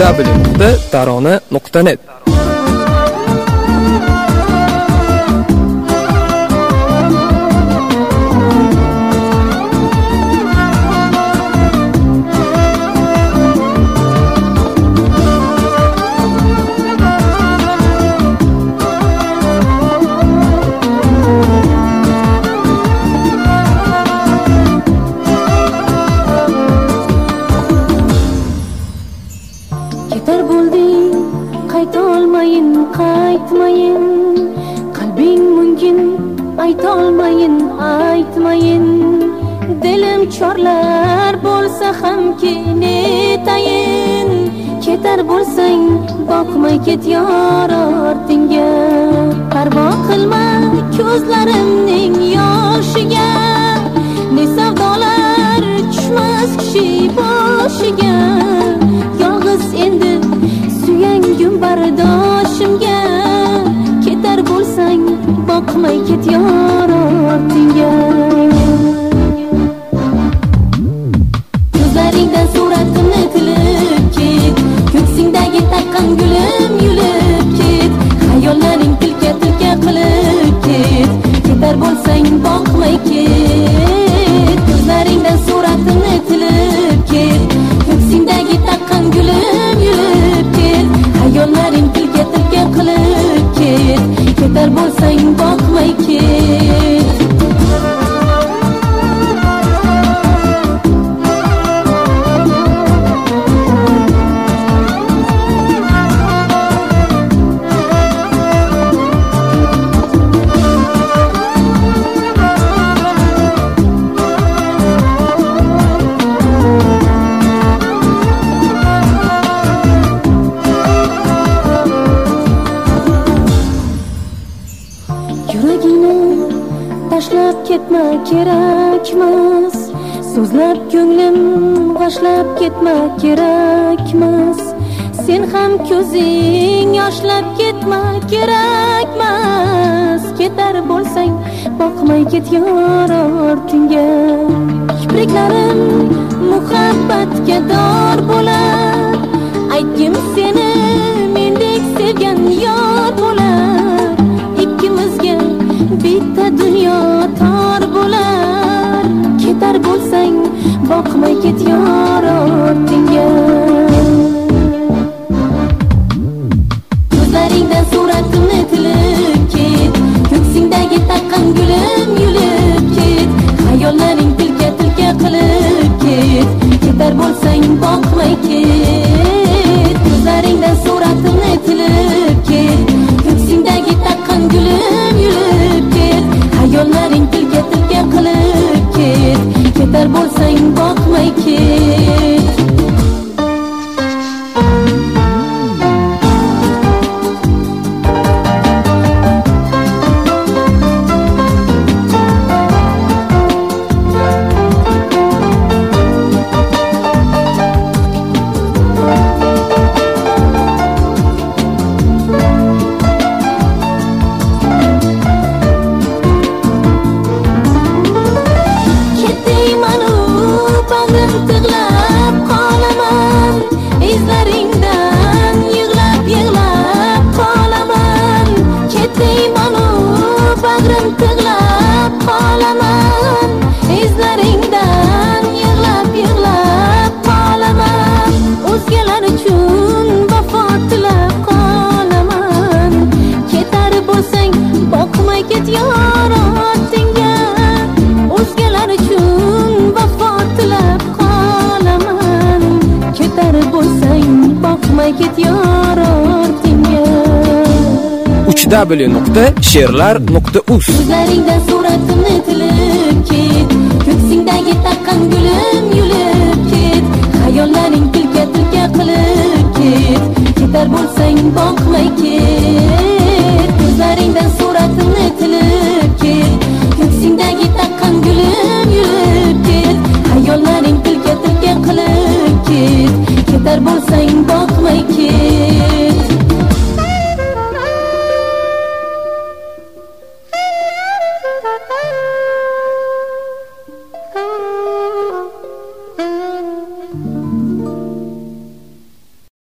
www.tarona.net. Ketar bo'lding, qaytolmayin, qaytmayin. Qalbing mungkin, aytolmayin, aytmayin. Dilim chorlar bo'lsa ham netayin. Ketar bo'lsang, boqmay ket yor ortingga. Parvo qilma ko'zlarimning yoshiga. Ne savdolar tushmas kishi boshiga. Yolg'iz endi suyangim bardoshimga. Ketar bo'lsang, boqmay ket yor ortingga. Ko'zlaringdan suratimni tilib ket, ko'ksingdagi taqqan gulim yulib ket. Xayollaring tilka qilib ket. Ketar bo'lsang, boqmay ket. Ko'zlaringdan suratimni tilib ket, ko'ksingdagi taqqan gulim yulib ket. Xayollaring tilka qilib ket. Ketar bo'lsang, boqmay ket. Yuragingni tashlab ketma, kerakmas. So'zlab ko'nglim g'ashlab ketma, kerakmas. Sen ham ko'zing yoshlab ketma, kerakmas. Ketar bo'lsang, boqmay ket yor ortingga. Kipriklarim muhabbatga dor bo'lar. Aytgim seni mendek sevgan yor bo'lar. Ikkimizga bitta dunyo tor bo'lar. Ketar bo'lsang, boqmay ket yor ortingga. Ko'zlaringdan suratimni tilib ket, ko'ksingdagi taqqan gulim yulib ket. Xayollaring tilka qilib ket. Ketar bo'lsang, boqmay ket. Ko'zlaringdan suratimni tilib ket, ko'ksingdagi taqqan gulim yulib ket. Xayollaring tilka qilib ket. Ketar bo'lsang, boqmay ket. www.she'rlar.uz. Ko'zlaringdan suratimni tilib ket, ko'ksingdagi taqqan gulim yulib ket. Xayollaring tilka qilib ket. Ketar bo'lsang, boqmay ket. Ko'zlaringdan suratimni tilib ket, ko'ksingdagi taqqan gulim yulib ket. Xayollaring tilka qilib ket. Ketar bo'lsang, boqmay ket.